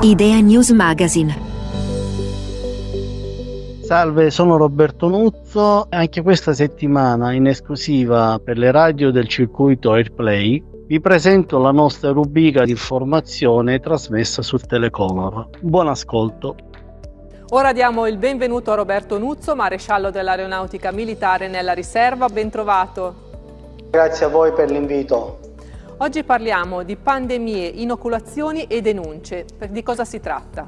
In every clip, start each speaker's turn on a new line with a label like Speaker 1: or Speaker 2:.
Speaker 1: Idea News Magazine.
Speaker 2: Salve, sono Roberto Nuzzo e anche questa settimana in esclusiva per le radio del circuito Airplay vi presento la nostra rubrica di informazione trasmessa su Telecolor. Buon ascolto.
Speaker 3: Ora diamo il benvenuto a Roberto Nuzzo, maresciallo dell'Aeronautica Militare nella riserva. Ben trovato.
Speaker 4: Grazie a voi per l'invito.
Speaker 3: Oggi parliamo di pandemie, inoculazioni e denunce. Di cosa si tratta?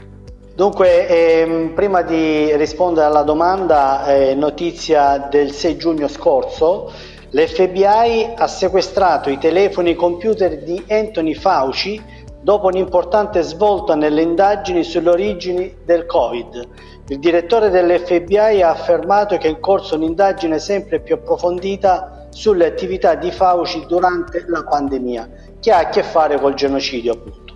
Speaker 4: Dunque, prima di rispondere alla domanda, notizia del 6 giugno scorso, l'FBI ha sequestrato i telefoni e i computer di Anthony Fauci dopo un'importante svolta nelle indagini sulle origini del Covid. Il direttore dell'FBI ha affermato che è in corso un'indagine sempre più approfondita sulle attività di Fauci durante la pandemia, che ha a che fare col genocidio, appunto.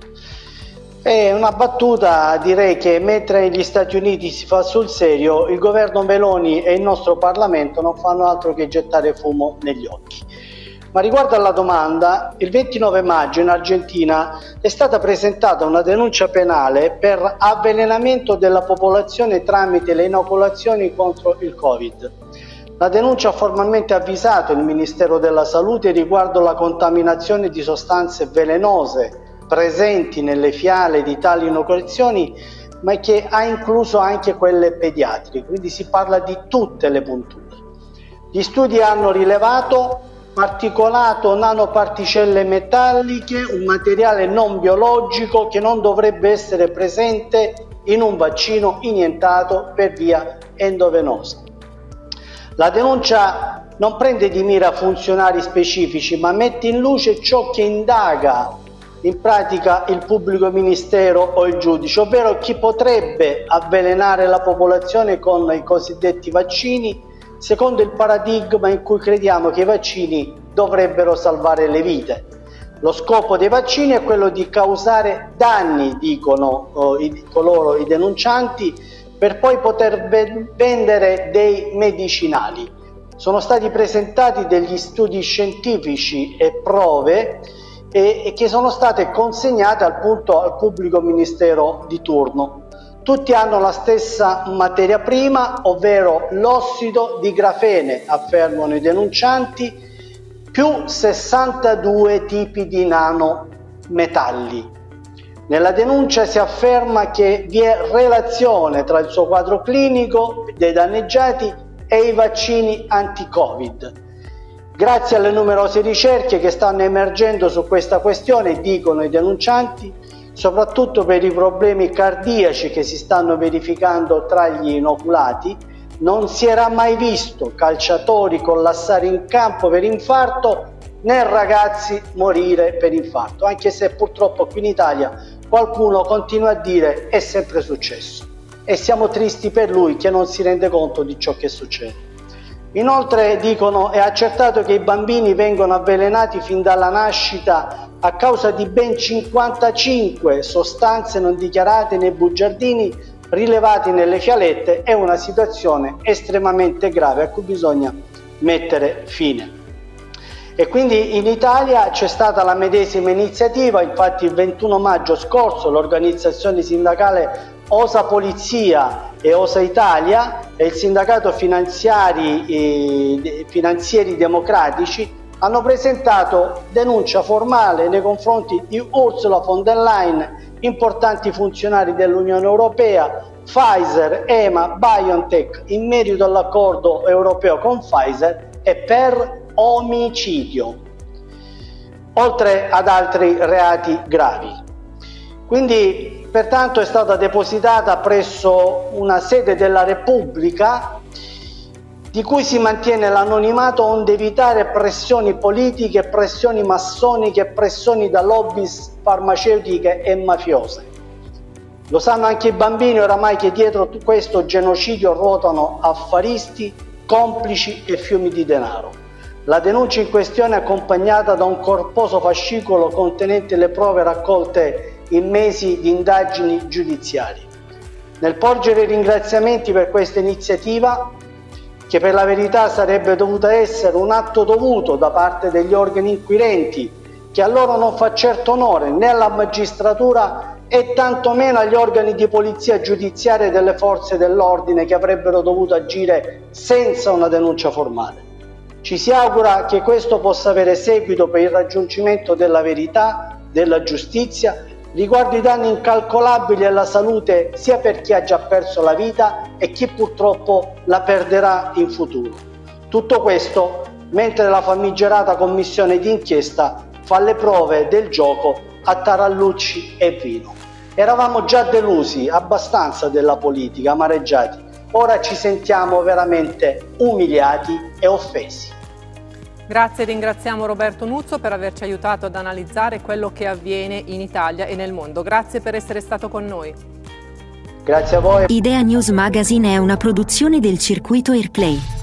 Speaker 4: È una battuta, direi che mentre negli Stati Uniti si fa sul serio, il governo Meloni e il nostro Parlamento non fanno altro che gettare fumo negli occhi. Ma riguardo alla domanda, il 29 maggio in Argentina è stata presentata una denuncia penale per avvelenamento della popolazione tramite le inoculazioni contro il Covid. La denuncia ha formalmente avvisato il Ministero della Salute riguardo la contaminazione di sostanze velenose presenti nelle fiale di tali inoculazioni, ma che ha incluso anche quelle pediatriche, quindi si parla di tutte le punture. Gli studi hanno rilevato particolato nanoparticelle metalliche, un materiale non biologico che non dovrebbe essere presente in un vaccino iniestato per via endovenosa. La denuncia non prende di mira funzionari specifici, ma mette in luce ciò che indaga in pratica il pubblico ministero o il giudice, ovvero chi potrebbe avvelenare la popolazione con i cosiddetti vaccini, secondo il paradigma in cui crediamo che i vaccini dovrebbero salvare le vite. Lo scopo dei vaccini è quello di causare danni, dicono i denuncianti, per poi poter vendere dei medicinali. Sono stati presentati degli studi scientifici e prove che sono state consegnate al pubblico ministero di turno. Tutti hanno la stessa materia prima, ovvero l'ossido di grafene, affermano i denuncianti, più 62 tipi di nanometalli. Nella denuncia si afferma che vi è relazione tra il suo quadro clinico dei danneggiati e i vaccini anti-Covid. Grazie alle numerose ricerche che stanno emergendo su questa questione, dicono i denuncianti, soprattutto per i problemi cardiaci che si stanno verificando tra gli inoculati, non si era mai visto calciatori collassare in campo per infarto né ragazzi morire per infarto, anche se purtroppo qui in Italia qualcuno continua a dire è sempre successo e siamo tristi per lui che non si rende conto di ciò che succede. Inoltre dicono è accertato che i bambini vengono avvelenati fin dalla nascita a causa di ben 55 sostanze non dichiarate nei bugiardini rilevati nelle fialette. È una situazione estremamente grave a cui bisogna mettere fine. E quindi in Italia c'è stata la medesima iniziativa, infatti il 21 maggio scorso l'organizzazione sindacale Osa Polizia e Osa Italia e il sindacato finanzieri democratici hanno presentato denuncia formale nei confronti di Ursula von der Leyen, importanti funzionari dell'Unione Europea, Pfizer, EMA, BioNTech in merito all'accordo europeo con Pfizer e per omicidio, oltre ad altri reati gravi. Quindi, pertanto, è stata depositata presso una sede della Repubblica di cui si mantiene l'anonimato onde evitare pressioni politiche, pressioni massoniche, pressioni da lobby farmaceutiche e mafiose. Lo sanno anche i bambini oramai che dietro questo genocidio ruotano affaristi, complici e fiumi di denaro. La denuncia in questione è accompagnata da un corposo fascicolo contenente le prove raccolte in mesi di indagini giudiziarie. Nel porgere ringraziamenti per questa iniziativa, che per la verità sarebbe dovuta essere un atto dovuto da parte degli organi inquirenti che a loro non fa certo onore né alla magistratura e tantomeno agli organi di polizia giudiziaria e delle forze dell'ordine che avrebbero dovuto agire senza una denuncia formale. Ci si augura che questo possa avere seguito per il raggiungimento della verità, della giustizia, riguardo i danni incalcolabili alla salute sia per chi ha già perso la vita e chi purtroppo la perderà in futuro. Tutto questo mentre la famigerata commissione d'inchiesta fa le prove del gioco a tarallucci e vino. Eravamo già delusi abbastanza della politica, amareggiati. Ora ci sentiamo veramente umiliati e offesi.
Speaker 3: Grazie, ringraziamo Roberto Nuzzo per averci aiutato ad analizzare quello che avviene in Italia e nel mondo. Grazie per essere stato con noi.
Speaker 4: Grazie a voi.
Speaker 1: Idea News Magazine è una produzione del circuito Airplay.